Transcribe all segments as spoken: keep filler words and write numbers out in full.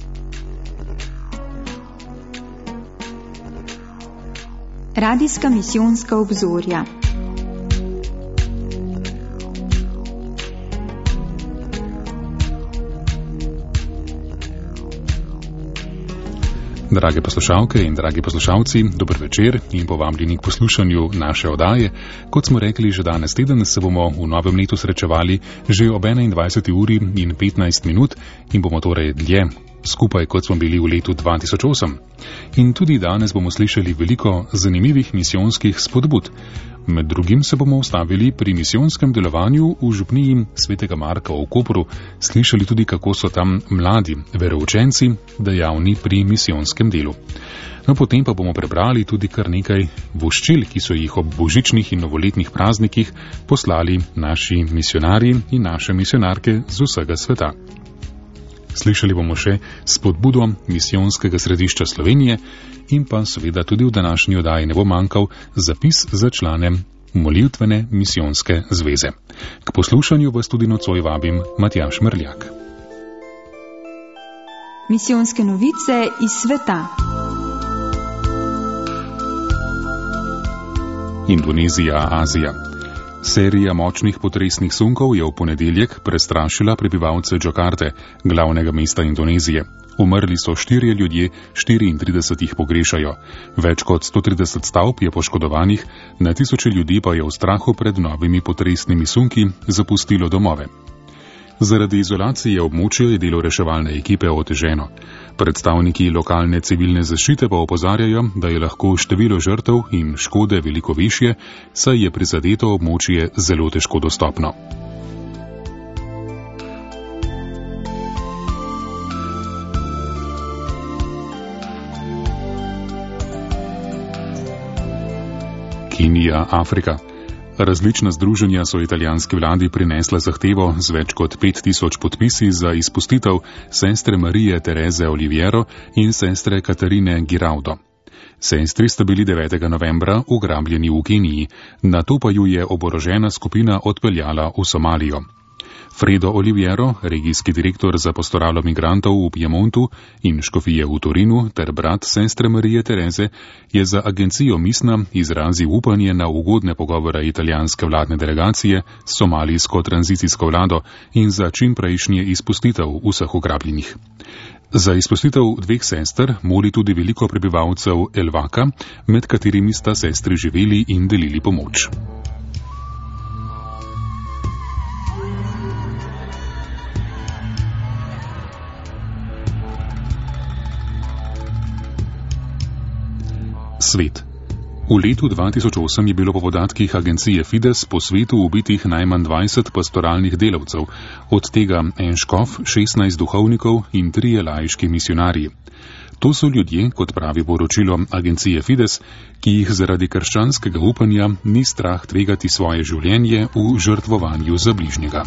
Radijska misijonska obzorja. Drage poslušalke in dragi poslušalci, dober večer in povabljeni k poslušanju naše oddaje. Kot smo rekli, že danes teden se bomo v novem letu srečevali že ob enaindvajseti uri in petnajst minut in bomo torej dlje skupaj, kot smo bili v letu dva tisoč osem. In tudi danes bomo slišali veliko zanimivih misijonskih spodbud. Med drugim se bomo ustavili pri misijonskem delovanju v župniji Svetega Marka v Kopru, slišali tudi, kako so tam mladi veroučenci dejavni pri misijonskem delu. No, potem pa bomo prebrali tudi kar nekaj voščil, ki so jih ob božičnih in novoletnih praznikih poslali naši misionarji in naše misionarke z vsega sveta. Slišali bomo še spodbudo misijonskega središča Slovenije in pa seveda tudi v današnji oddaji ne bo manjkal zapis za člane Molitvene misijonske zveze. K poslušanju vas tudi nocoj vabim Matjaž Mrljak. Misijonske novice iz sveta. Indonezija, Azija. Serija močnih potresnih sunkov je v ponedeljek prestrašila prebivalce Džakarte, glavnega mesta Indonezije. Umrli so štirje ljudje, štiriintrideset jih pogrešajo. Več kot sto trideset stavb je poškodovanih, na tisoče ljudi pa je v strahu pred novimi potresnimi sunki zapustilo domove. Zaradi izolacije območja je delo reševalne ekipe oteženo. Predstavniki lokalne civilne zaščite pa opozarjajo, da je lahko število žrtev in škode veliko višje, saj je prizadeto območje zelo težko dostopno. Kenija, Afrika. Različna združenja so italijanski vladi prinesla zahtevo z več kot pet tisoč podpisi za izpustitev sestre Marije Tereze Oliviero in sestre Katarine Giraudo. Sestri sta bili devetega novembra ugrabljeni v Keniji, nato pa ju je oborožena skupina odpeljala v Somalijo. Fredo Oliviero, regijski direktor za pastoralo migrantov v Piemontu in škofije v Torinu ter brat sestre Marije Tereze, je za agencijo Misna izrazil upanje na ugodne pogovore italijanske vladne delegacije s somalijsko tranzicijsko vlado in za čimprejšnje izpustitev vseh ugrabljenih. Za izpustitev dveh sester moli tudi veliko prebivalcev Elvaka, med katerimi sta sestri živeli in delili pomoč. Svet. V letu dva tisoč osem je bilo po podatkih agencije Fides po svetu ubitih najmanj dvajset pastoralnih delavcev, od tega en škof, šestnajst duhovnikov in trije laiški misionarji. To so ljudje, kot pravi poročilo agencije Fides, ki jih zaradi krščanskega upanja ni strah tvegati svoje življenje v žrtvovanju za bližnjega.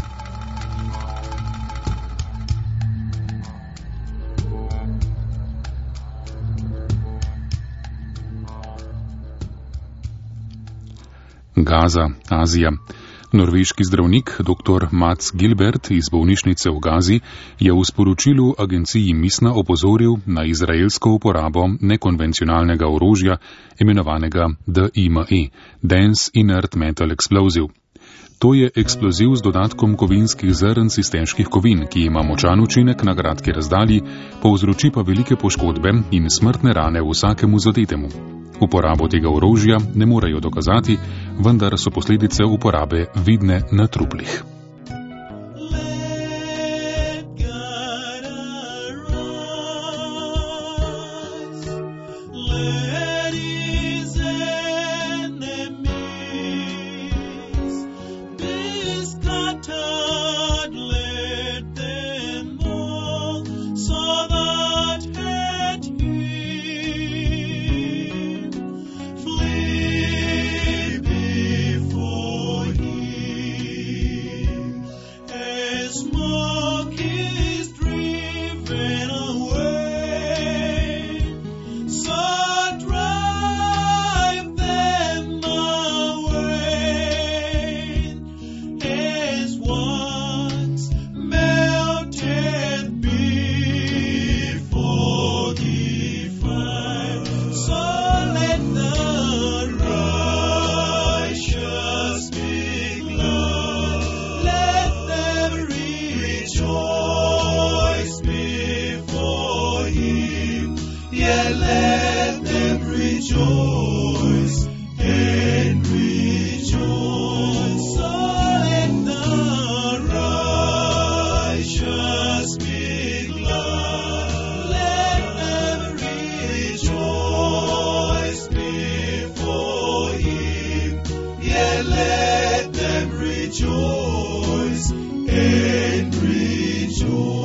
Gaza, Azija. Norveški zdravnik dr. Mats Gilbert iz bolnišnice v Gazi je v sporočilu agenciji Misna opozoril na izraelsko uporabo nekonvencionalnega orožja, imenovanega D I M E, Dense Inert Metal Explosive. To je eksploziv z dodatkom kovinskih zrnc iz težkih kovin, ki ima močan učinek na kratki razdalji, povzroči pa velike poškodbe in smrtne rane vsakemu zadetemu. Uporabo tega orožja ne morejo dokazati, vendar so posledice uporabe vidne na truplih. yet let them rejoice and rejoice. So let the righteous be glad. Let them rejoice before him, yet let them rejoice and rejoice.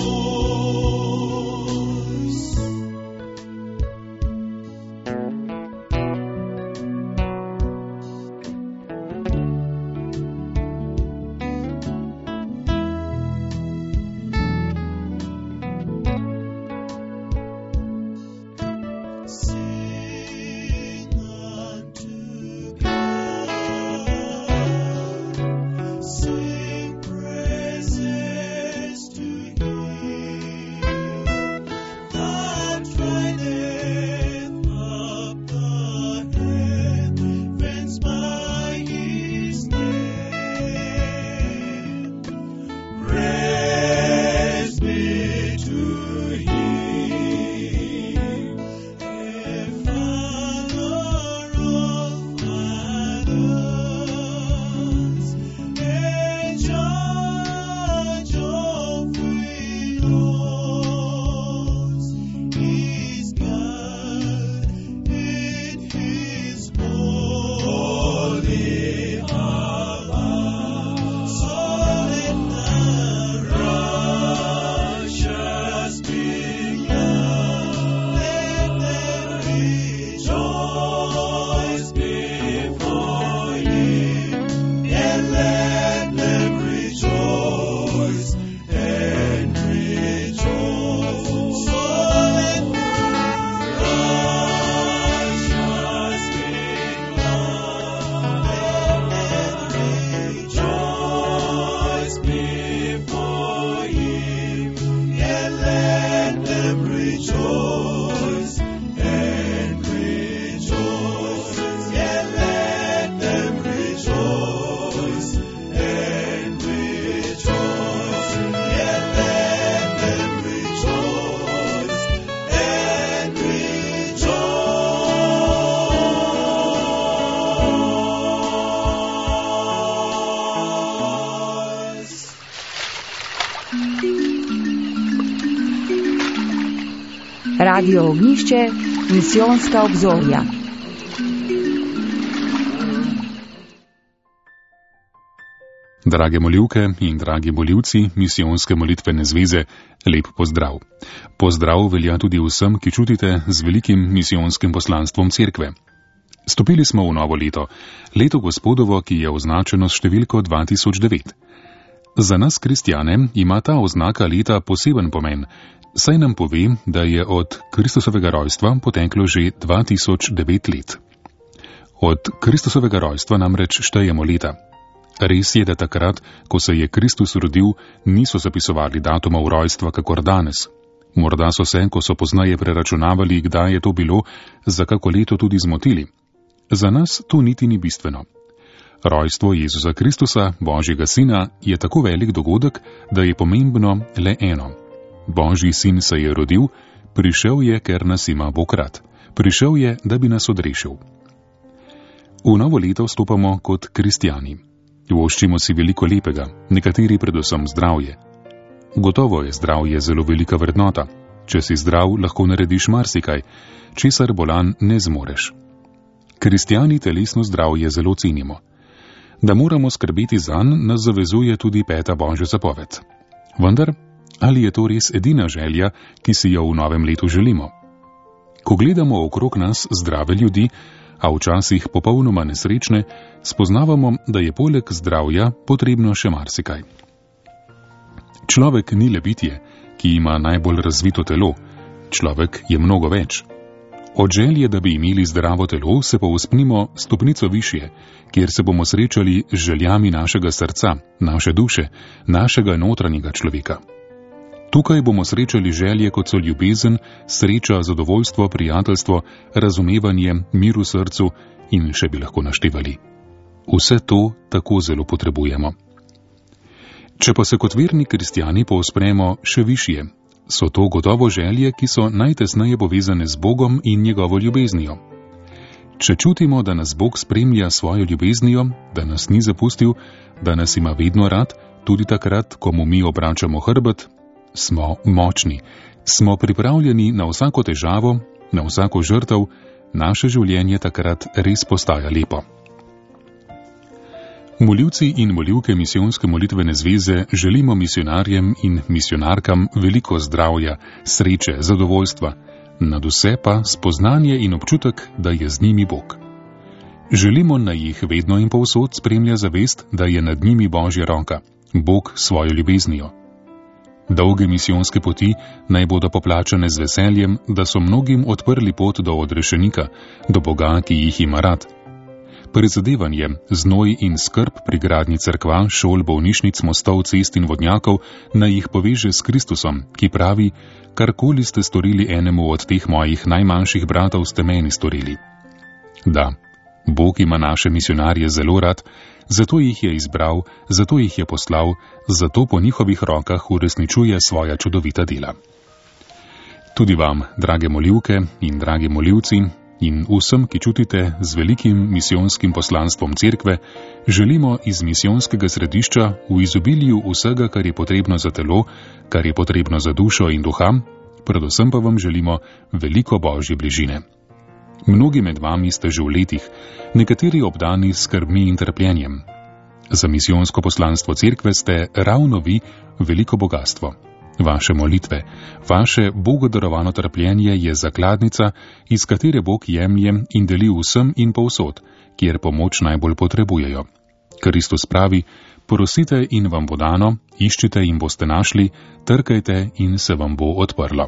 Sing unto God, sing praises to him that rideth up the heavens by his name. Praise be to him, a Father of fathers, a Judge of widows. He's God in his holy abode. So let the righteous be glad. Let them rejoice before him, yet let them rejoice and rejoice. So let the righteous be glad. Let them rejoice before him, yet let them rejoice and rejoice. Yet let them rejoice and rejoice. Yet let them rejoice and rejoice. Radio Ognjišče, misijonska obzorja. Drage molivke in dragi molivci misijonske molitvene zveze, lep pozdrav. Pozdrav velja tudi vsem, ki čutite z velikim misijonskim poslanstvom cerkve. Stopili smo v novo leto, leto Gospodovo, ki je označeno s številko dva tisoč devet. Za nas, kristjane, ima ta oznaka leta poseben pomen, saj nam pove, da je od Kristusovega rojstva poteklo že dva tisoč devet let. Od Kristusovega rojstva namreč štejemo leta. Res je, da takrat, ko se je Kristus rodil, niso zapisovali datumov rojstva kakor danes. Morda so se, ko so poznaje preračunavali, kdaj je to bilo, za kako leto tudi zmotili. Za nas to niti ni bistveno. Rojstvo Jezusa Kristusa, Božjega sina, je tako velik dogodek, da je pomembno le eno. Božji sin se je rodil, prišel je, ker nas ima Bog rad. Prišel je, da bi nas odrešil. V novo leto vstopamo kot kristjani. Voščimo si veliko lepega, nekateri predvsem zdravje. Gotovo je zdravje zelo velika vrednota. Če si zdrav, lahko narediš marsikaj, česar bolan ne zmoreš. Kristjani telesno zdravje zelo cenimo. Da moramo skrbeti zanj, nas zavezuje tudi peta Božja zapoved. Vendar, ali je to res edina želja, ki si jo v novem letu želimo? Ko gledamo okrog nas zdrave ljudi, a včasih popolnoma nesrečne, spoznavamo, da je poleg zdravja potrebno še marsikaj. Človek ni le bitje, ki ima najbolj razvito telo. Človek je mnogo več. Od želje, da bi imeli zdravo telo, se povzpnimo stopnico višje, kjer se bomo srečali z željami našega srca, naše duše, našega notranjega človeka. Tukaj bomo srečali želje, kot so ljubezen, sreča, zadovoljstvo, prijateljstvo, razumevanje, mir v srcu in še bi lahko naštevali. Vse to tako zelo potrebujemo. Če pa se kot verni kristjani povzpnemo še višje, so to gotovo želje, ki so najtesneje povezane z Bogom in njegovo ljubeznijo. Če čutimo, da nas Bog spremlja svojo ljubeznijo, da nas ni zapustil, da nas ima vedno rad, tudi takrat, ko mu mi obračamo hrbet, smo močni, smo pripravljeni na vsako težavo, na vsako žrtev, naše življenje takrat res postaja lepo. Moljivci in moljivke Misijonske molitvene zveze želimo misionarjem in misionarkam veliko zdravja, sreče, zadovoljstva, nad vse pa spoznanje in občutek, da je z njimi Bog. Želimo, naj jih vedno in povsod spremlja zavest, da je nad njimi Božja roka, Bog svojo ljubeznijo. Dolge misijonske poti naj bodo poplačane z veseljem, da so mnogim odprli pot do odrešenika, do Boga, ki jih ima rad. Prizadevanje, znoj in skrb pri gradnji cerkva, šol, bolnišnic, mostov, cest in vodnjakov naj jih poveže s Kristusom, ki pravi: karkoli ste storili enemu od teh mojih najmanjših bratov, ste meni storili. Da, Bog ima naše misionarje zelo rad, zato jih je izbral, zato jih je poslal, zato po njihovih rokah uresničuje svoja čudovita dela. Tudi vam, drage moljivke in dragi moljivci, in vsem, ki čutite z velikim misijonskim poslanstvom cerkve, želimo iz misijonskega središča v izobilju vsega, kar je potrebno za telo, kar je potrebno za dušo in duha, predvsem pa vam želimo veliko Božje bližine. Mnogi med vami ste že v letih, nekateri obdani s skrbmi in trpljenjem. Za misijonsko poslanstvo cerkve ste ravno vi veliko bogatstvo. Vaše molitve, vaše bogodarovano trpljenje je zakladnica, iz katere Bog jemlje in deli vsem in povsod, kjer pomoč najbolj potrebujejo. Kristus pravi: prosite in vam bo dano, iščite in boste našli, trkajte in se vam bo odprlo.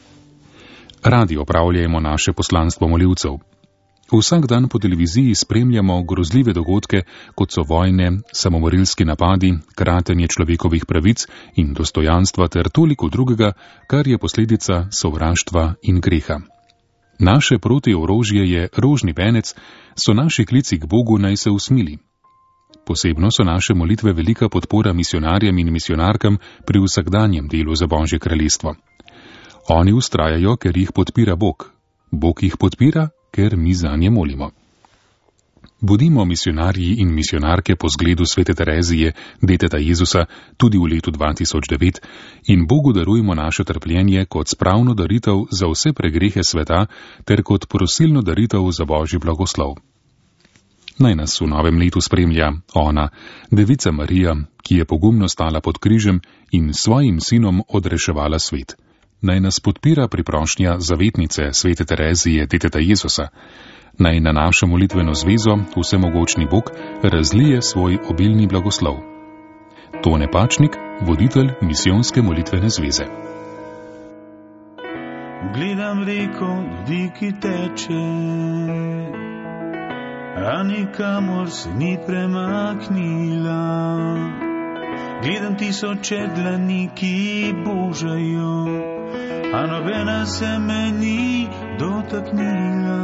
Radi opravljajmo naše poslanstvo molivcev. Vsak dan po televiziji spremljamo grozljive dogodke, kot so vojne, samomorilski napadi, kratenje človekovih pravic in dostojanstva ter toliko drugega, kar je posledica sovraštva in greha. Naše protiorožje je rožni venec, so naši klici k Bogu naj se usmili. Posebno so naše molitve velika podpora misionarjem in misionarkam pri vsakdanjem delu za Božje kraljestvo. Oni ustrajajo, ker jih podpira Bog. Bog jih podpira, ker mi zanje molimo. Bodimo misionarji in misionarke po zgledu svete Terezije, deteta Jezusa, tudi v letu dva tisoč devet in Bogu darujmo naše trpljenje kot spravno daritev za vse pregrehe sveta ter kot prosilno daritev za Božji blagoslov. Naj nas v novem letu spremlja ona, Devica Marija, ki je pogumno stala pod križem in svojim sinom odreševala svet. Naj nas podpira priprošnja zavetnice svete Terezije, deteta Jezusa. Naj na našo molitveno zvezo vsemogočni Bog razlije svoj obilni blagoslov. Tone Pačnik, voditelj misijonske molitvene zveze. Gledam reko ljudi, ki teče, a nikamor se ni premaknila. Gledam tisoče dlani, ki božajo, a nobena se me ni dotaknila.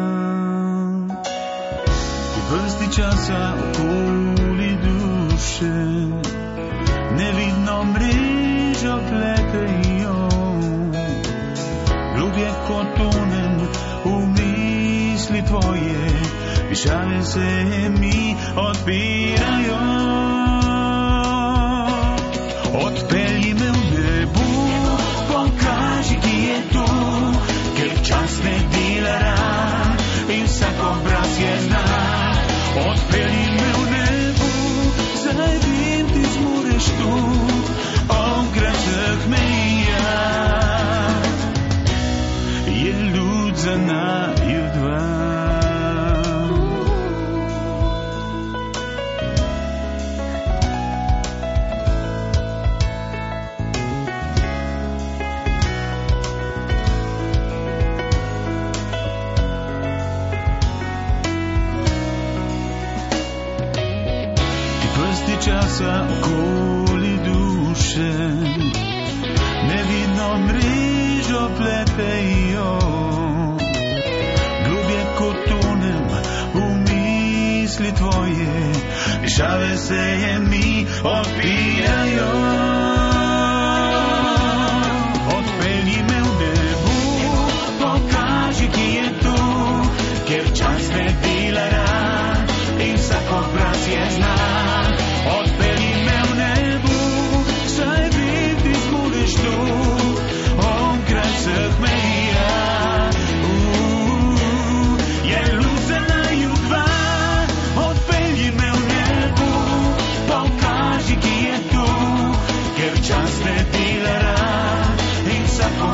V vrsti časa okoli duše nevidno mrežo pletejo, globje kot tonem v misli tvoje, višave se mi odpirajo. Odpelji me v nebo, pokaži, ki je tu, ker čas ne dela ran in vsak obraz je znan. Odpelji me v nebo, zdaj vem, ti zmoreš tu, onkraj vseh meja je ljud za naju dva. Časa okoli duše nevidno mrežo pletejo, globje kot tonem v misli tvoje, višave se mi odpirajo. Odpelji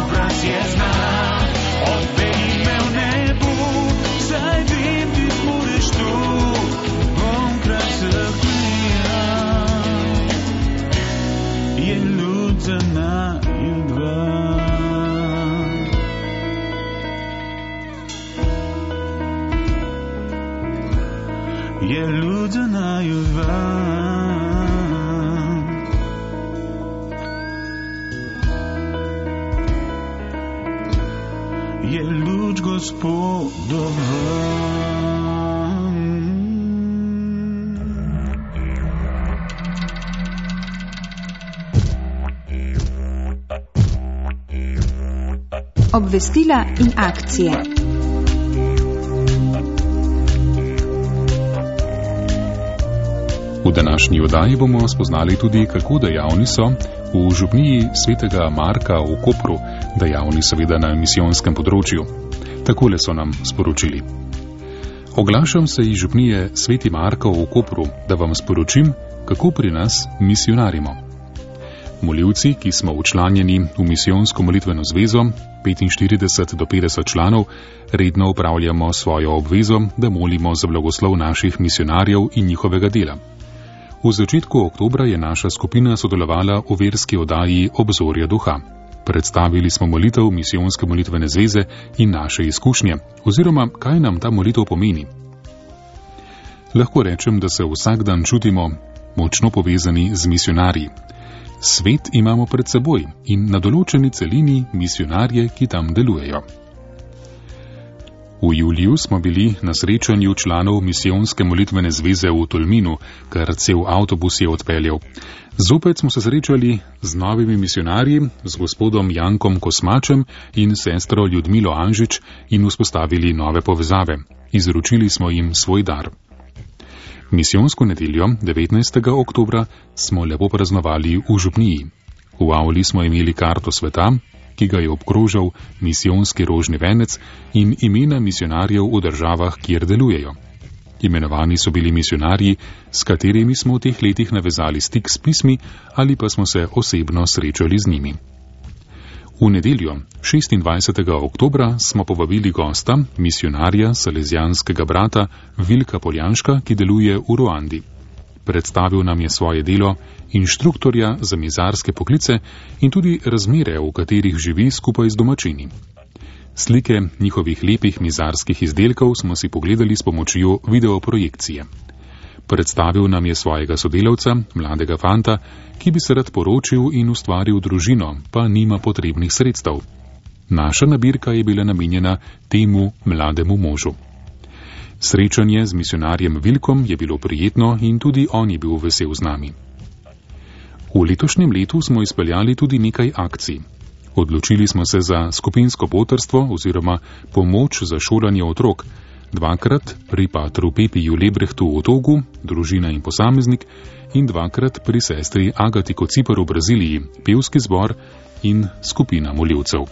obraz je znan. Odpelji me v nebu, saj vem, ti budeš tu, onkraj vseh meja. Je luč za naju dva. Je luč za naju dva. Je luč Gospodova. Obvestila in akcije. V današnji oddaji bomo spoznali tudi, kako dejavni so v župniji svetega Marka v Kopru, dejavni seveda na misijonskem področju. Takole so nam sporočili. Oglašam se iz župnije sveti Marka v Kopru, da vam sporočim, kako pri nas misionarimo. Molivci, ki smo včlanjeni v misijonsko molitveno zvezo, petinštirideset do petdeset članov, redno upravljamo svojo obvezo, da molimo za blagoslov naših misionarjev in njihovega dela. V začetku oktobra je naša skupina sodelovala v verski oddaji Obzorja duha. Predstavili smo molitev misijonske molitvene zveze in naše izkušnje, oziroma kaj nam ta molitev pomeni. Lahko rečem, da se vsak dan čutimo močno povezani z misionarji. Svet imamo pred seboj in na določeni celini misionarje, ki tam delujejo. V juliju smo bili na srečanju članov misijonske molitvene zveze v Tolminu, kar cel avtobus je odpeljal. Zopet smo se srečali z novimi misionarji, z gospodom Jankom Kosmačem in sestro Ljudmilo Anžič in vzpostavili nove povezave. Izročili smo jim svoj dar. Misijonsko nedeljo, devetnajstega oktobra, smo lepo praznovali v župniji. V avli smo imeli karto sveta, ki ga je obkrožal misijonski rožni venec in imena misionarjev v državah, kjer delujejo. Imenovani so bili misionarji, s katerimi smo v teh letih navezali stik s pismi ali pa smo se osebno srečali z njimi. V nedeljo, šestindvajsetega oktobra, smo povabili gosta, misionarja, salezijanskega brata Vilka Poljanška, ki deluje v Ruandi. Predstavil nam je svoje delo inštruktorja za mizarske poklice in tudi razmere, v katerih živi skupaj z domačini. Slike njihovih lepih mizarskih izdelkov smo si pogledali s pomočjo videoprojekcije. Predstavil nam je svojega sodelavca, mladega fanta, ki bi se rad poročil in ustvaril družino, pa nima potrebnih sredstev. Naša nabirka je bila namenjena temu mlademu možu. Srečanje z misionarjem Vilkom je bilo prijetno in tudi on je bil vesel z nami. V letošnjem letu smo izpeljali tudi nekaj akcij. Odločili smo se za skupinsko potrstvo oziroma pomoč za šolanje otrok, dvakrat pri patru Pepiju Lebrehtu v Togu, družina in posameznik, in dvakrat pri sestri Agati Kocipar v Braziliji, pevski zbor in skupina molivcev.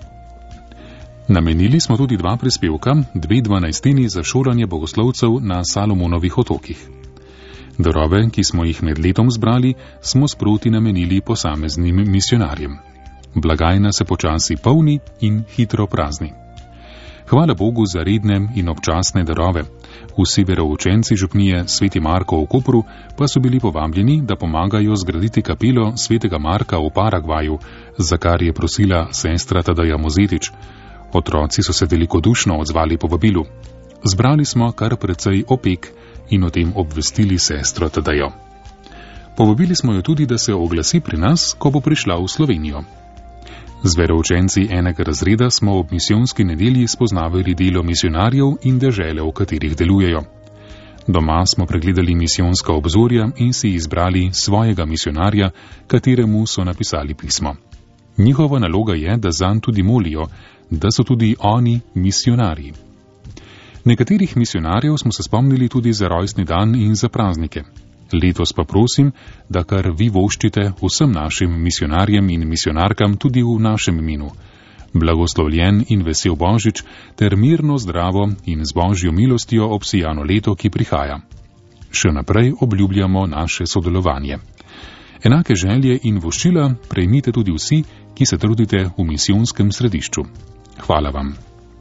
Namenili smo tudi dva prispevka, dve dvanajstini za šolanje bogoslovcev na Salomonovih otokih. Darove, ki smo jih med letom zbrali, smo sproti namenili posameznim misionarjem. Blagajna se počasi polni in hitro prazni. Hvala Bogu za redne in občasne darove. Vsi veroučenci župnije sveti Marko v Kopru pa so bili povabljeni, da pomagajo zgraditi kapelo svetega Marka v Paragvaju, za kar je prosila sestra Tadeja Mozetič. Otroci so se velikodušno odzvali povabilu. Zbrali smo kar precej opek in o tem obvestili sestro Tadejo. Povabili smo jo tudi, da se oglasi pri nas, ko bo prišla v Slovenijo. Z veroučenci enega razreda smo ob misijonski nedelji spoznavali delo misionarjev in dežele, v katerih delujejo. Doma smo pregledali misijonska obzorja in si izbrali svojega misionarja, kateremu so napisali pismo. Njihova naloga je, da zanj tudi molijo, da so tudi oni misionarji. Nekaterih misionarjev smo se spomnili tudi za rojstni dan in za praznike. Letos pa prosim, da kar vi voščite vsem našim misionarjem in misionarkam tudi v našem imenu. Blagoslovljen in vesel Božič ter mirno, zdravo in z Božjo milostjo obsijano leto, ki prihaja. Še naprej obljubljamo naše sodelovanje. Enake želje in voščila prejmite tudi vsi, ki se trudite v misijonskem središču. Hvala vam.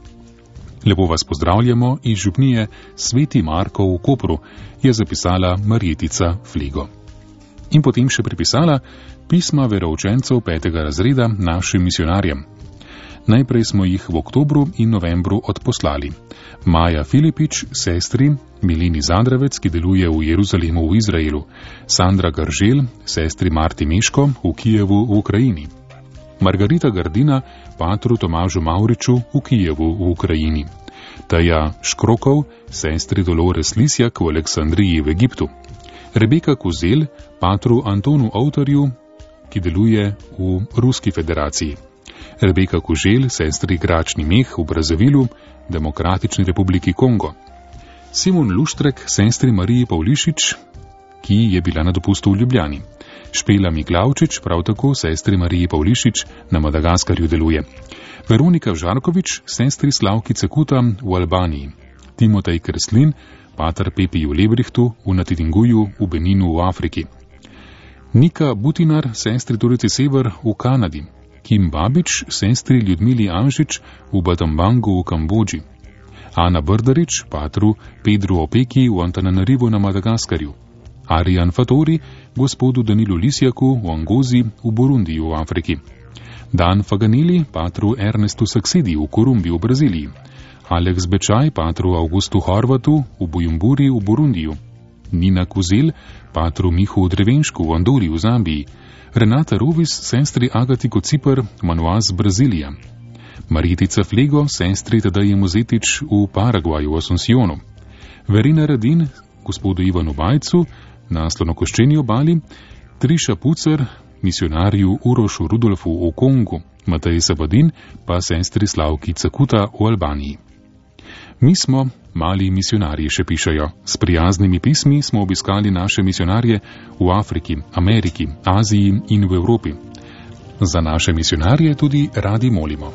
Lepo vas pozdravljamo iz župnije Sveti Marko v Kopru, je zapisala Marjetica Flego. In potem še pripisala pisma veroučencev petega razreda našim misionarjem. Najprej smo jih v oktobru in novembru odposlali. Maja Filipič, sestri, Milini Zadravec, ki deluje v Jeruzalemu v Izraelu, Sandra Gržel, sestri Marti Meško v Kijevu v Ukrajini, Margarita Gardina, patru Tomažu Mauriču v Kijevu v Ukrajini, Taja Škrokov, sestri Dolores Lisjak v Aleksandriji v Egiptu, Rebeka Kuzel, patru Antonu Ovtarju, ki deluje v Ruski federaciji, Rebeka Kužel, sestri Gračni Meh v Brazavilu, Demokratični republiki Kongo, Simon Luštrek, sestri Mariji Pavlišič, ki je bila na dopustu v Ljubljani, Špela Miglavčič, prav tako sestri Mariji Pavlišič na Madagaskarju deluje, Veronika Žarkovič, sestri Slavki Cekuta v Albaniji, Timotej Kreslin, pater Pepiju Lebrihtu v Natidinguju v Beninu v Afriki, Nika Butinar, sestri Turici Sever v Kanadi, Kim Babič, sestri Ljudmili Anžič v Batambangu v Kambodži, Ana Brdarič, patru Pedru Opeki v Antananarivu na Madagaskarju, Arijan Fatori, gospodu Danilu Lisjaku v Angozi v Burundiju v Afriki, Dan Faganili, patru Ernestu Saksidi v Korumbi v Braziliji, Aleks Bečaj, patru Augustu Horvatu v Bujumburi v Burundiju, Nina Kuzel, patru Mihu Drevenšku v Andori v Zambiji, Renata Rovis, sestri Agati Kocipar, Manoaz Brazilija, Marjetica Flego, sestri Tadeje Mozetič v Paragvaju v Asuncionu, Verina Radin, gospodu Ivanu Bajcu na Slonokoščeni obali, Triša Pucer, misionarju Urošu Rudolfu v Kongu, Matej Sabadin pa sestri Slavki Cekuta v Albaniji. Mi smo mali misionarji, še pišejo. S prijaznimi pismi smo obiskali naše misionarje v Afriki, Ameriki, Aziji in v Evropi. Za naše misionarje tudi radi molimo.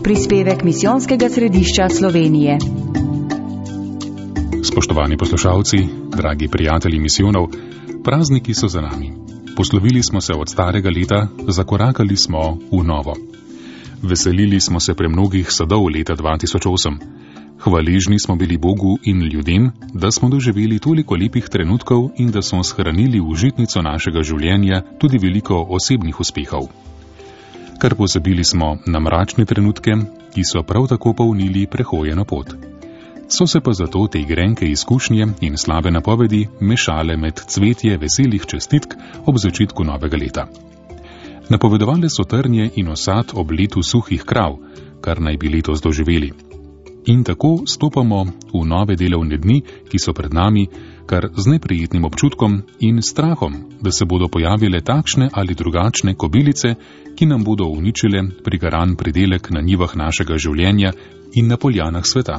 Prispevek Misijonskega središča Slovenije. Spoštovani poslušalci, dragi prijatelji misijonov, prazniki so za nami. Poslovili smo se od starega leta, zakorakali smo v novo. Veselili smo se premnogih sadov leta dva tisoč osem. Hvaležni smo bili Bogu in ljudem, da smo doživeli toliko lepih trenutkov in da smo shranili v žitnico našega življenja tudi veliko osebnih uspehov. Kar pozabili smo na mračne trenutke, ki so prav tako polnili prehojeno pot. So se pa zato te grenke izkušnje in slabe napovedi mešale med cvetje veselih čestitk ob začetku novega leta. Napovedovale so trnje in osad ob letu suhih krav, kar naj bi letos doživeli. In tako stopamo v nove delovne dni, ki so pred nami, kar z neprijetnim občutkom in strahom, da se bodo pojavile takšne ali drugačne kobilice, ki nam bodo uničile prigaran pridelek na njivah našega življenja in na poljanah sveta.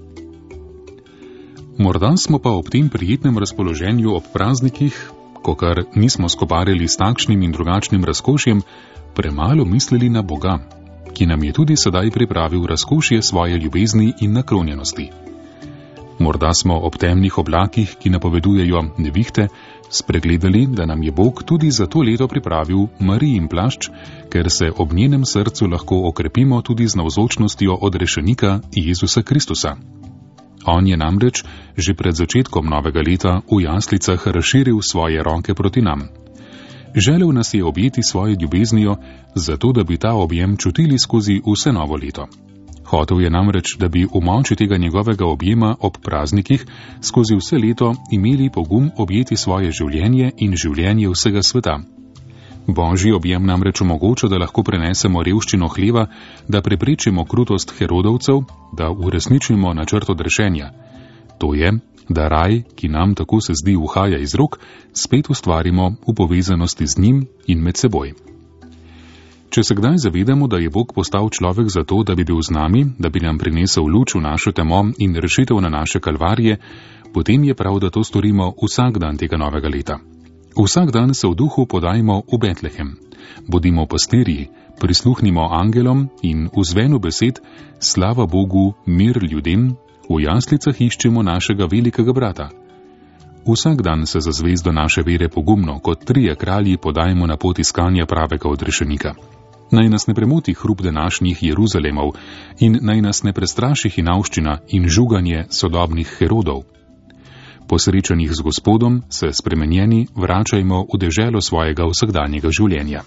Morda smo pa ob tem prijetnem razpoloženju ob praznikih, ko kar nismo skoparjali s takšnim in drugačnim razkošjem, premalo mislili na Boga, ki nam je tudi sedaj pripravil razkošje svoje ljubezni in naklonjenosti. Morda smo ob temnih oblakih, ki napovedujejo nevihte, spregledali, da nam je Bog tudi za to leto pripravil Marijin plašč, ker se ob njenem srcu lahko okrepimo tudi z navzočnostjo odrešenika Jezusa Kristusa. On je namreč že pred začetkom novega leta v jaslicah razširil svoje roke proti nam. Želel nas je objeti svojo ljubeznijo, zato da bi ta objem čutili skozi vse novo leto. Hotel je namreč, da bi v moči tega njegovega objema ob praznikih skozi vse leto imeli pogum objeti svoje življenje in življenje vsega sveta. Božji objem namreč omogoča, da lahko prenesemo revščino hleva, da preprečimo krutost Herodovcev, da uresničimo načrt odrešenja. To je, da raj, ki nam tako se zdi uhaja iz rok, spet ustvarimo v povezanosti z njim in med seboj. Če se kdaj zavedamo, da je Bog postal človek zato, da bi bil z nami, da bi nam prinesel luč v našo temo in rešitev na naše kalvarije, potem je prav, da to storimo vsak dan tega novega leta. Vsak dan se v duhu podajmo v Betlehem. Bodimo pastirji, prisluhnimo angelom in v zvenu besed slava Bogu, mir ljudem, v jaslicah iščemo našega velikega brata. Vsak dan se za zvezdo naše vere pogumno, kot trije kralji, podajmo na pot iskanja pravega odrešenika. Naj nas ne premoti hrup današnjih Jeruzalemov in naj nas ne prestraši hinavščina in žuganje sodobnih Herodov. Posrečenih z Gospodom se spremenjeni vračajmo v deželo svojega vsakdanjega življenja.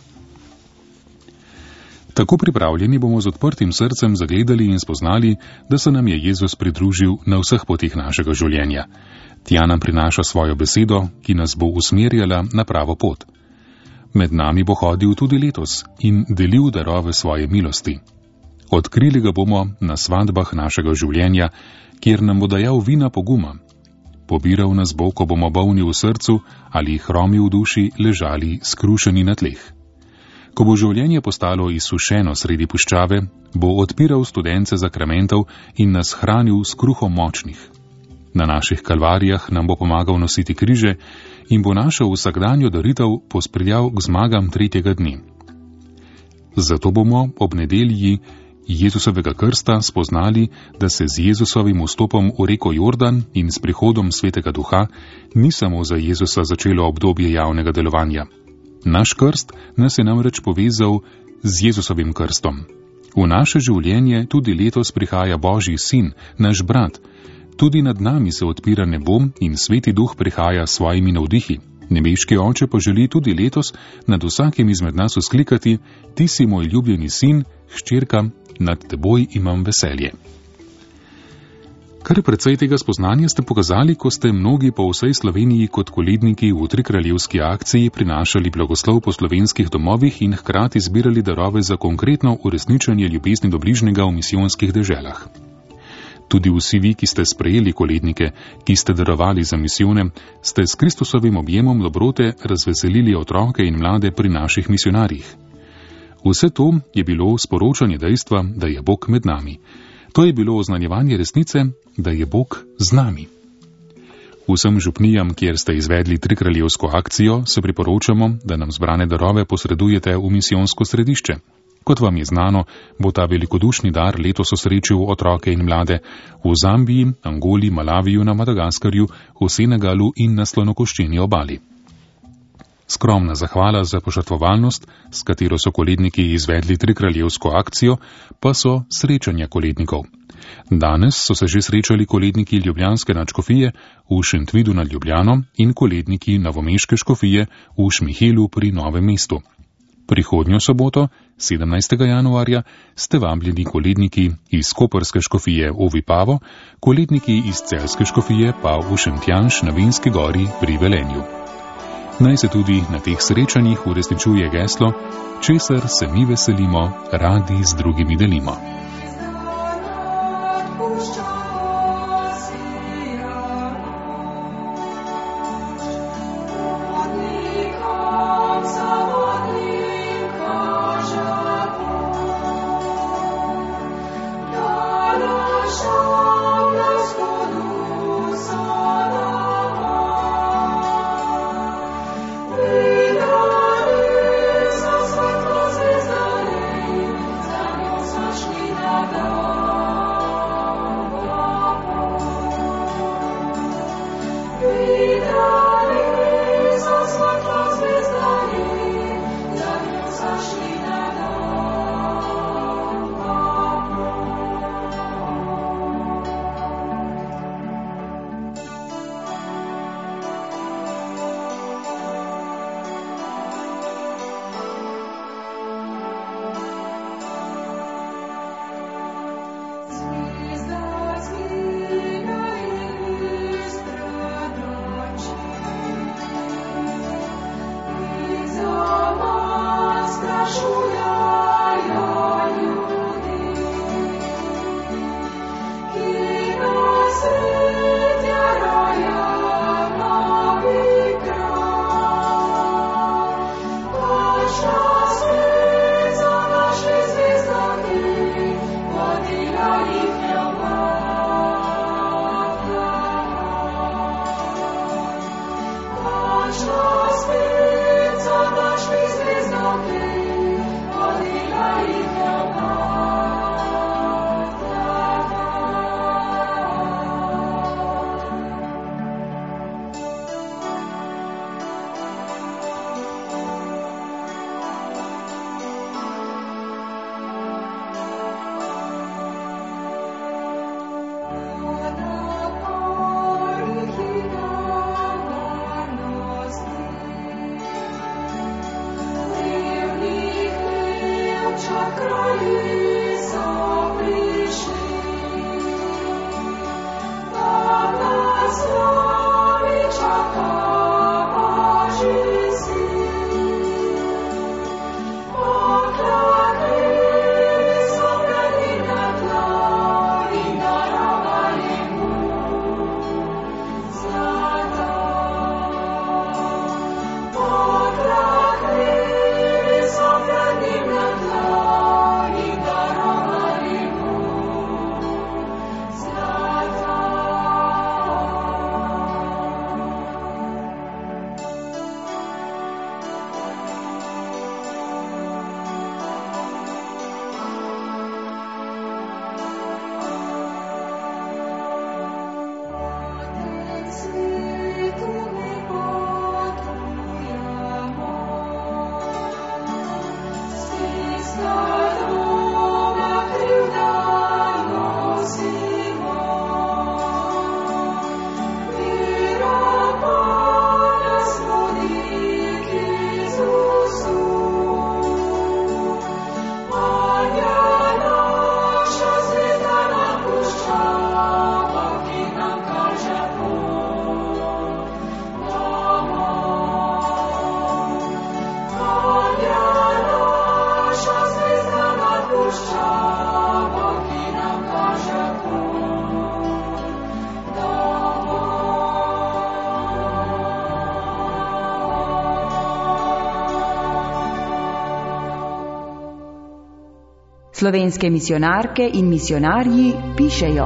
Tako pripravljeni bomo z odprtim srcem zagledali in spoznali, da se nam je Jezus pridružil na vseh potih našega življenja. Tja nam prinaša svojo besedo, ki nas bo usmerjala na pravo pot. Med nami bo hodil tudi letos in delil darove svoje milosti. Odkrili ga bomo na svadbah našega življenja, kjer nam bo dajal vina poguma. Pobiral nas bo, ko bomo bolni v srcu ali hromi v duši ležali skrušeni na tleh. Ko bo življenje postalo izsušeno sredi puščave, bo odpiral studence zakramentov in nas hranil s kruhom močnih. Na naših kalvarijah nam bo pomagal nositi križe in bo našel vsakdanjo daritev pospeljal k zmagam tretjega dne. Zato bomo ob nedelji Jezusovega krsta spoznali, da se z Jezusovim vstopom v reko Jordan in s prihodom Svetega Duha ni samo za Jezusa začelo obdobje javnega delovanja. Naš krst nas je namreč povezal z Jezusovim krstom. V naše življenje tudi letos prihaja Božji sin, naš brat. Tudi nad nami se odpira nebo in Sveti Duh prihaja s svojimi navdihi. Nebeški Oče pa želi tudi letos nad vsakim izmed nas vzklikati: Ti si moj ljubljeni sin, hčerka, nad teboj imam veselje. Kar precej tega spoznanja ste pokazali, ko ste mnogi po vsej Sloveniji kot koledniki v trikraljevski akciji prinašali blagoslov po slovenskih domovih in hkrati zbirali darove za konkretno uresničenje ljubezni do bližnjega v misijonskih deželah. Tudi vsi vi, ki ste sprejeli kolednike, ki ste darovali za misijone, ste s Kristusovim objemom dobrote razveselili otroke in mlade pri naših misionarjih. Vse to je bilo sporočanje dejstva, da je Bog med nami. To je bilo oznanjevanje resnice, da je Bog z nami. Vsem župnijam, kjer ste izvedli trikraljevsko akcijo, se priporočamo, da nam zbrane darove posredujete v misijonsko središče. Kot vam je znano, bo ta velikodušni dar letos osrečil otroke in mlade v Zambiji, Angoli, Malaviju, na Madagaskarju, v Senegalu in na Slonokoščeni obali. Skromna zahvala za požrtvovalnost, s katero so koledniki izvedli trikraljevsko akcijo, pa so srečanja kolednikov. Danes so se že srečali koledniki ljubljanske nadškofije v Šentvidu nad Ljubljano in koledniki novomeške škofije v Šmihelu pri Novem mestu. Prihodnjo soboto, sedemnajstega januarja, ste vabljeni koledniki iz koprske škofije v Vipavo, koledniki iz celjske škofije pa v Šentjanž na Vinski gori pri Velenju. Naj se tudi na teh srečanjih uresničuje geslo, česar se mi veselimo, radi z drugimi delimo. Slovenske misijonarke in misijonarji pišejo.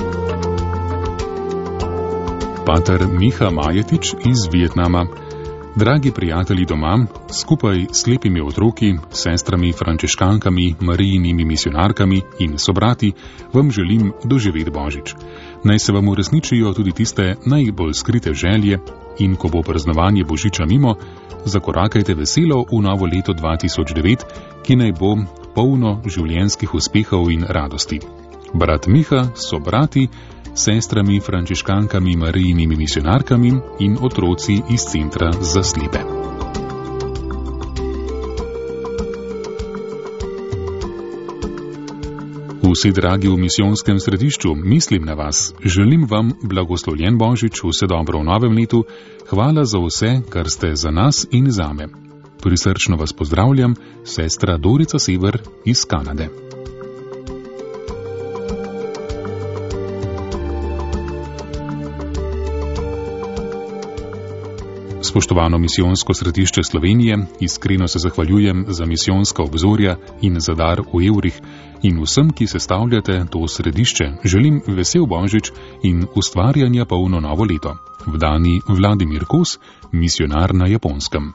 Pater Miha Majetič iz Vietnama. Dragi prijatelji doma, skupaj s slepimi otroki, sestrami frančiškankami, Marijinimi misionarkami in sobrati vam želim doživeti Božič. Naj se vam uresničijo tudi tiste najbolj skrite želje in ko bo praznovanje Božiča mimo, zakorakajte veselo v novo leto dva tisoč devet, ki naj bo polno življenjskih uspehov in radosti. Brat Miha, sobrati, sestrami frančiškankami, Marijinimi misionarkami in otroci iz centra za slepe. Vsi dragi v misijonskem središču, mislim na vas, želim vam blagoslovljen Božič, vse dobro v novem letu, hvala za vse, kar ste za nas in zame. Prisrčno vas pozdravljam, sestra Dorica Sever iz Kanade. Spoštovano misijonsko središče Slovenije, iskreno se zahvaljujem za misijonska obzorja in za dar v evrih in vsem, ki sestavljate to središče, želim vesel Božič in ustvarjanja polno novo leto. Vdani Vladimir Kos, misionar na Japonskem.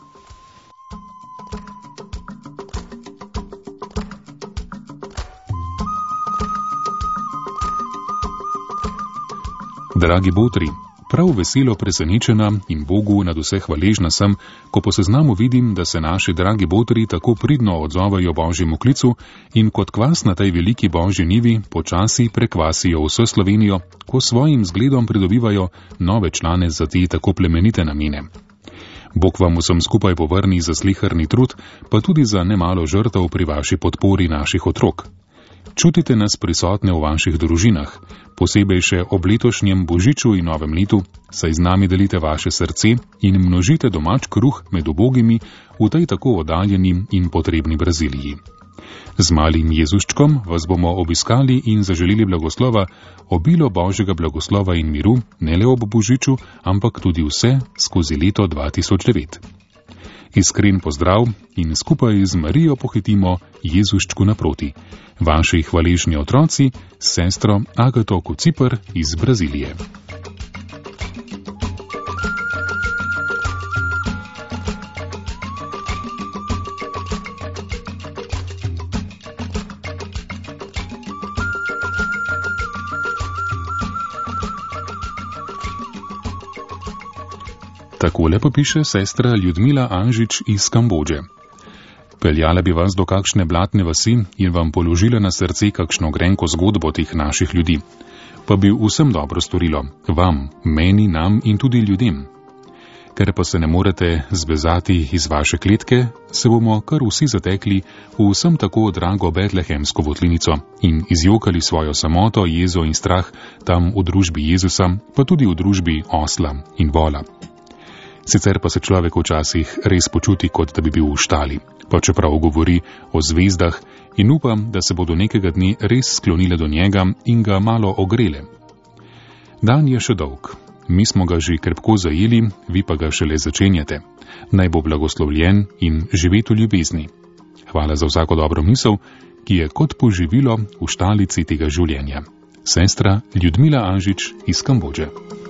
Dragi botri, prav veselo presenečena in Bogu nad vse hvaležna sem, ko po seznamu vidim, da se naši dragi botri tako pridno odzovajo Božjemu klicu in kot kvas na tej veliki Božji nivi počasi prekvasijo vso Slovenijo, ko svojim zgledom pridobivajo nove člane za te tako plemenite namene. Bog vam vsem skupaj povrni za sleherni trud, pa tudi za nemalo žrtev pri vaši podpori naših otrok. Čutite nas prisotne v vaših družinah, posebej še ob letošnjem Božiču in novem letu, saj z nami delite vaše srce in množite domač kruh med ubogimi v tej tako oddaljeni in potrebni Braziliji. Z malim Jezuščkom vas bomo obiskali in zaželili blagoslova, obilo Božjega blagoslova in miru, ne le ob Božiču, ampak tudi vse skozi leto dva tisoč devet. Iskren pozdrav in skupaj z Marijo pohitimo Jezuščku naproti. Vaši hvaležni otroci, sestro Agato Kocipr iz Brazilije. Takole pa piše sestra Ljudmila Anžič iz Kambodže. Peljala bi vas do kakšne blatne vasi in vam položila na srce kakšno grenko zgodbo teh naših ljudi. Pa bi vsem dobro storilo, vam, meni, nam in tudi ljudem. Ker pa se ne morete zvezati iz vaše kletke, se bomo kar vsi zatekli v vsem tako drago betlehemsko votlinico in izjokali svojo samoto, jezo in strah tam v družbi Jezusa, pa tudi v družbi osla in vola. Sicer pa se človek včasih res počuti, kot da bi bil v štali, pa čeprav govori o zvezdah in upam, da se bodo nekega dne res sklonile do njega in ga malo ogrele. Dan je še dolg, mi smo ga že krepko zajeli, vi pa ga šele začenjate. Naj bo blagoslovljen in živeti v ljubezni. Hvala za vsako dobro misel, ki je kot poživilo v štalici tega življenja. Sestra Ljudmila Anžič iz Kambodže.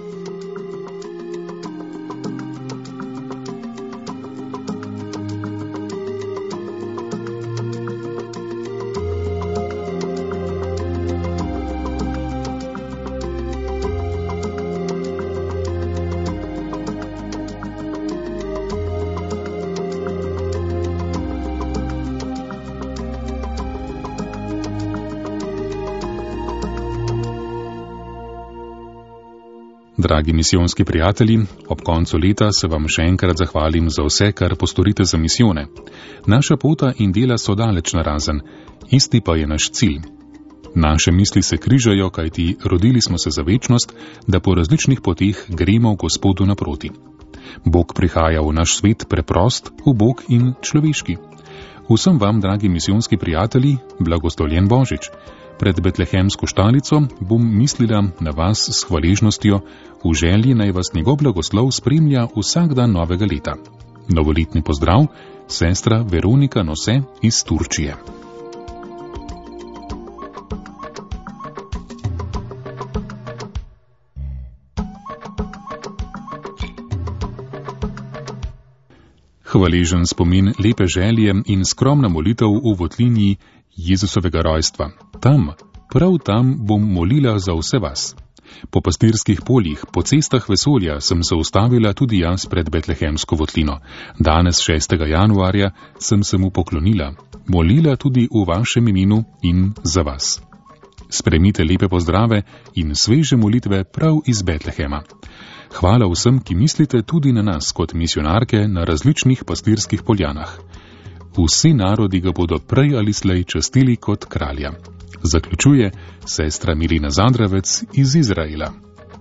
Dragi misijonski prijatelji, ob koncu leta se vam še enkrat zahvalim za vse, kar postorite za misijone. Naša pota in dela so daleč narazen, isti pa je naš cilj. Naše misli se križajo, kajti rodili smo se za večnost, da po različnih poteh gremo v Gospodu naproti. Bog prihaja v naš svet preprost, ubog in človeški. Vsem vam, dragi misijonski prijatelji, blagoslovljen Božič. Pred betlehemsko štalico bom mislila na vas s hvaležnostjo, v želji naj vas njegov blagoslov spremlja vsak dan novega leta. Novoletni pozdrav, sestra Veronika Nose iz Turčije. Hvaležen spomin, lepe želje in skromna molitev v votlini Jezusovega rojstva. Tam, prav tam bom molila za vse vas. Po pastirskih poljih, po cestah vesolja sem se ustavila tudi jaz pred betlehemsko votlino. Danes, šestega januarja, sem se mu poklonila. Molila tudi v vašem imenu in za vas. Spremite lepe pozdrave in sveže molitve prav iz Betlehema. Hvala vsem, ki mislite tudi na nas kot misionarke na različnih pastirskih poljanah. Vsi narodi ga bodo prej ali slej častili kot kralja. Zaključuje sestra Milina Zadravec iz Izraela.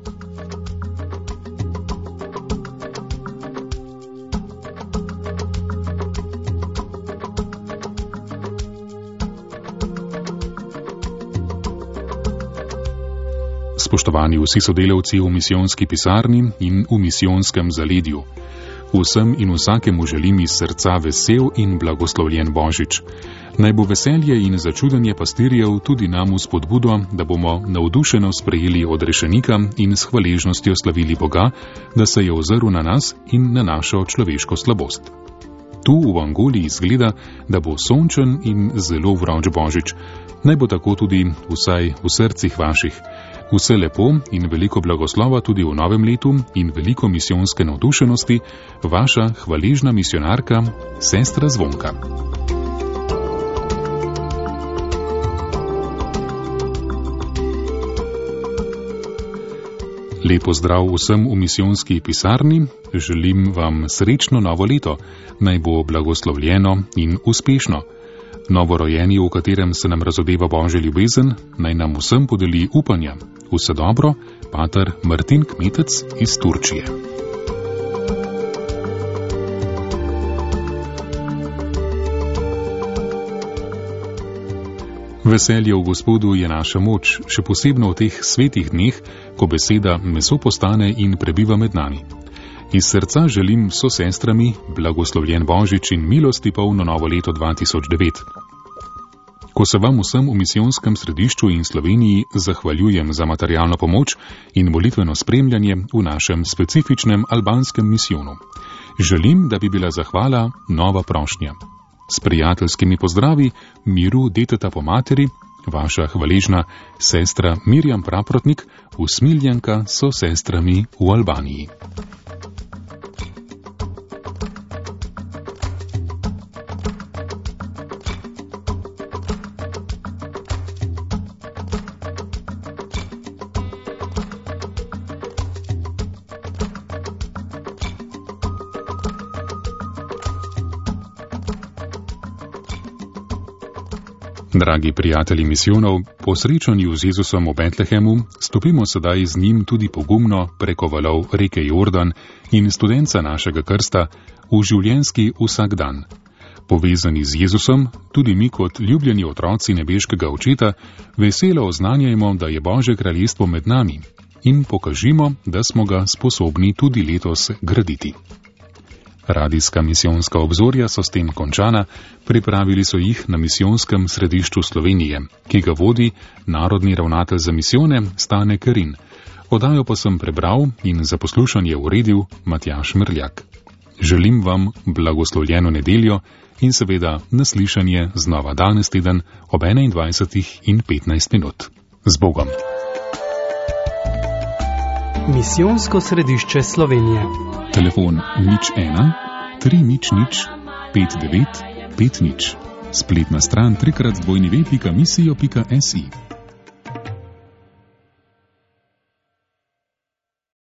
Spoštovani vsi sodelavci v misijonski pisarni in v misijonskem zaledju. Vsem in vsakemu želim iz srca vesel in blagoslovljen Božič. Naj bo veselje in začudenje pastirjev tudi nam v spodbudo, da bomo navdušeno sprejeli odrešenika in s hvaležnostjo slavili Boga, da se je ozrl na nas in na našo človeško slabost. Tu v Angoliji izgleda, da bo sončen in zelo vroč Božič. Naj bo tako tudi vsaj v srcih vaših. Vse lepo in veliko blagoslova tudi v novem letu in veliko misijonske navdušenosti, vaša hvaležna misionarka, sestra Zvonka. Lep pozdrav vsem v misijonski pisarni, želim vam srečno novo leto, naj bo blagoslovljeno in uspešno. Novorojeni, v katerem se nam razodeva Božja ljubezen, naj nam vsem podeli upanja. Vse dobro, pater Martin Kmetec iz Turčije. Veselje v Gospodu je naša moč, še posebno v teh svetih dneh, ko beseda meso postane in prebiva med nami. Iz srca želim so sestrami blagoslovljen Božič in milosti polno novo leto dva tisoč devet. Ko se vam vsem v misijonskem središču in Sloveniji zahvaljujem za materialno pomoč in molitveno spremljanje v našem specifičnem albanskem misijonu. Želim, da bi bila zahvala nova prošnja. S prijateljskimi pozdravi, miru deteta po materi, vaša hvaležna sestra Mirjam Praprotnik, usmiljenka so sestrami v Albaniji. Dragi prijatelji misijonov, po srečanju z Jezusom v Betlehemu stopimo sedaj z njim tudi pogumno preko valov reke Jordan in studenca našega krsta v življenjski vsakdan. Povezani z Jezusom, tudi mi kot ljubljeni otroci nebeškega očeta, veselo oznanjajmo, da je Božje kraljestvo med nami in pokažimo, da smo ga sposobni tudi letos graditi. Radijska misijonska obzorja so s tem končana, pripravili so jih na misijonskem središču Slovenije, ki ga vodi narodni ravnatelj za misijone Stane Kerin. Oddajo pa sem prebral in za poslušanje uredil Matjaž Mrljak. Želim vam blagoslovljeno nedeljo in seveda naslišanje znova danes teden ob enaindvajsetih in petnajst minut. Z Bogom. Misijonsko središče Slovenije. Telefon nič ena, tri nič nič, pet devet, pet nič. Spletna stran trikrat dvojni ve pika misijo pika si.